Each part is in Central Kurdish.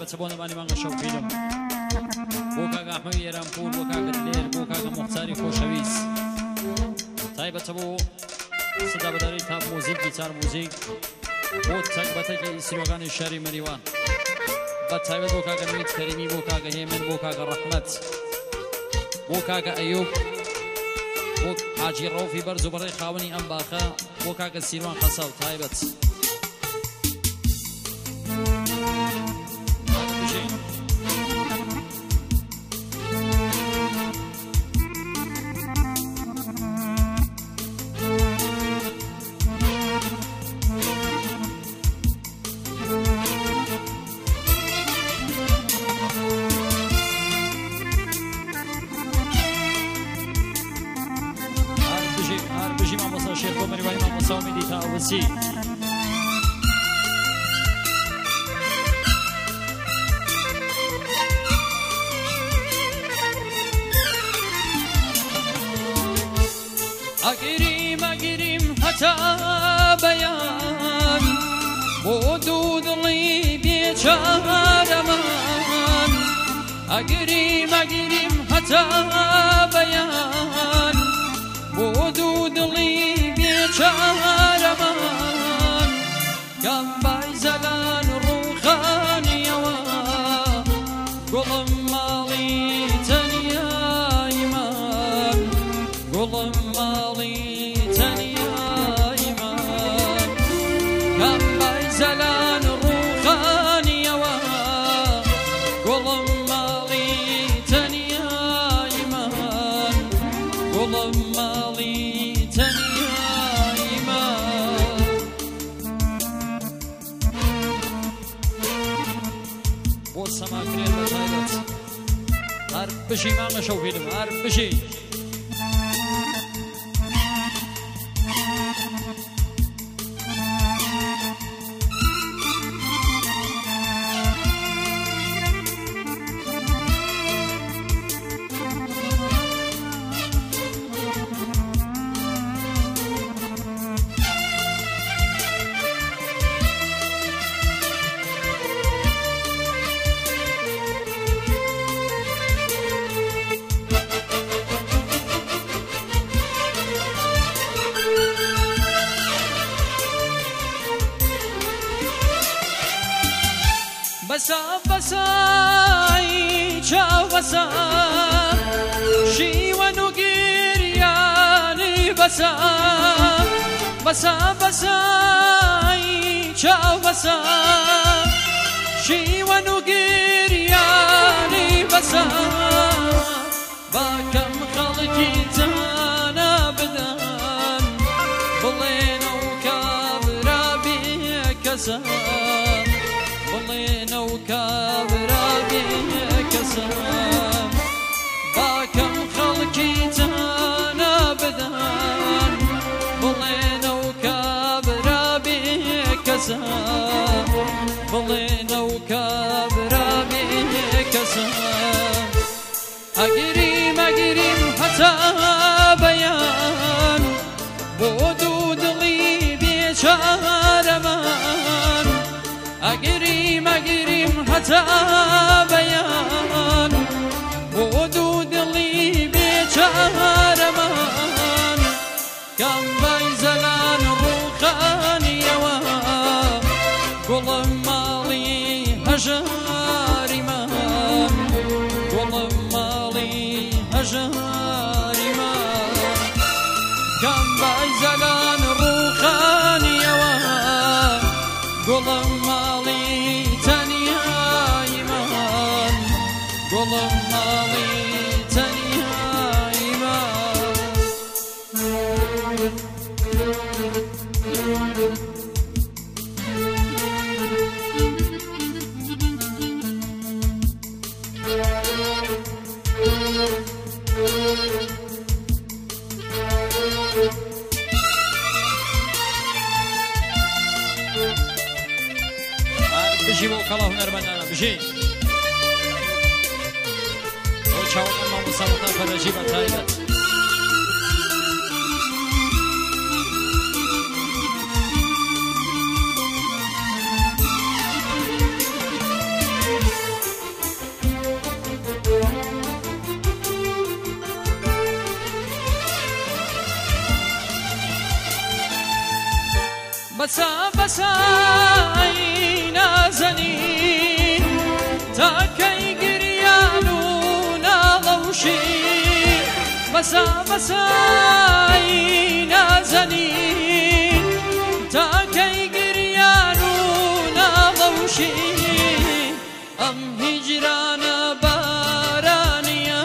تایبەت بۆ نەمانی مانگە شەوقینم بۆ کاکە ئەحمەدی ئێرانپور بۆ کاکە دلێر بۆ کاکە مۆختاری خۆشەویست تایبەت بۆ سەدا بەداری تاپ مۆزیک گیتار مۆزیک بۆ تایبەتێکی ئیسرۆگانی شاری مەریوان بە تایبەت بۆ کاکە نوید کەریمی بۆ کاکە هێمن بۆ کاکە ڕەحمەت بۆ کاکە ئەیوب بۆ حاجی ڕەوفی بەرز و بەڕێ خاوەنی ئەم باخە بۆ کاکە سیروان قەسە و تایبەت ئەگیریم هەتا بەیان بۆ دوو دڵی بێچارەمان ئەگیریم هەتا بەیان بۆ دوو دڵی بێچارەمان گام بای زەلان ڕووخانیەوە گوڵم ماڵی تەنیایمان گوڵم ماڵی تەنیایمان گام بای زەلان ڕووخانیەوە گوڵم ماڵی تەنیایمان گوڵم ماڵی بۆ سەماکرێن بە تایبەت هەر بژی مامە شەوقینم هەر بژی بەسا بەسای چاو بەسا شیوەن و گریانی بەسا بەسا بەسای چاو بەسا شیوەن و گریانی بەسا باکەم خەڵکی جانا بدەن بڵێنە و کابرا بێکەسە بڵێنە و کابرا بێکەسە باکەم خەڵکی جانا بدەن بڵێنە و کابرا بێکەسە بڵێنە و کابرا بێکەسە ئەگیریم هەتا بەیان بۆ دوو دڵی بێچارەمان ئەگیریم هەتا بەیان بۆ دوو دڵی بێچارەمان کام بای زەلان ڕووخانیەوە گوڵم ماڵی هەژاریمان گوڵم ماڵی هەژاریمان کام بای زەلان ڕووخانیەوە گوڵم ماڵی تەنیایمان گوڵم ماڵی بژی بۆ کەڵا هونەرمەندانە بژی بۆ چاوەکان مامۆستا فەرەجی بە تایبەت بەسا بەسای نازەنین تاکەی گریان و ناڵەوشی بەسا بەسای نازەنین تاکەی گریان و ناڵەوشی ئەم هیجرانە بارانیە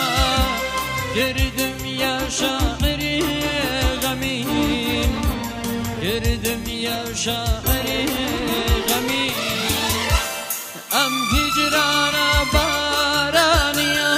گردم یا شاعری غەمین گردم یا شاعری غەمین ئەم هیجرانە بارانیە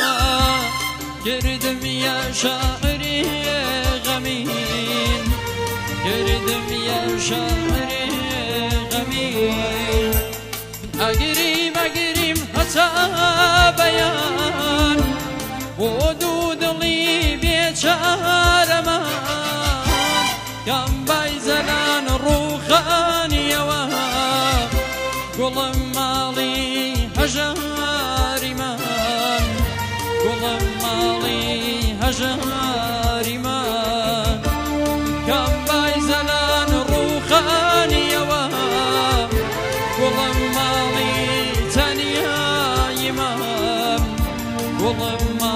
گردم یا شاعری غەمین گردم یا شاعری غەمین ئەگریم ئەگریم هەتا بەیان بۆ دوو دڵی بێچارەمان کام بای زەلان ڕووخانیەوە گوڵم ماڵی هەژاریمان گوڵم ماڵی هەژاریمان کام بای زەلان ڕووخانیەوە گوڵم ماڵی تەنیاییمان گوڵم